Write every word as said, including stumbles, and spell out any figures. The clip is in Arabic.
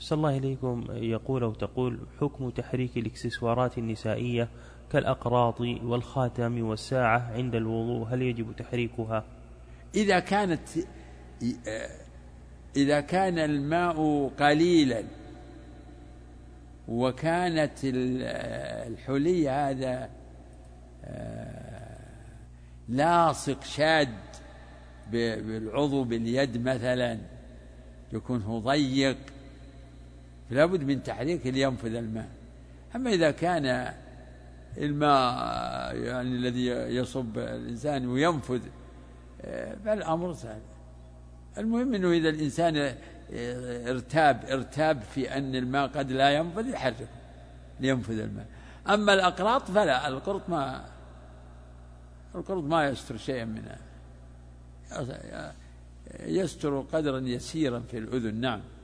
صلى الله إليكم يقول أو تقول: حكم تحريك الإكسسوارات النسائية كالأقراط والخاتم والساعة عند الوضوء، هل يجب تحريكها؟ إذا كانت إذا كان الماء قليلا وكانت الحلي هذا لاصق شاد بالعضو باليد مثلا، يكون هو ضيق، فلا بد من تحريك لينفذ الماء. أما إذا كان الماء يعني الذي يصب الإنسان وينفذ فالأمر سهل. المهم أنه إذا الإنسان ارتاب ارتاب في أن الماء قد لا ينفذ يحركه لينفذ الماء. أما الأقراط فلا، القرط ما القرط ما يستر شيئا منها، يستر قدرا يسيرا في الأذن. نعم.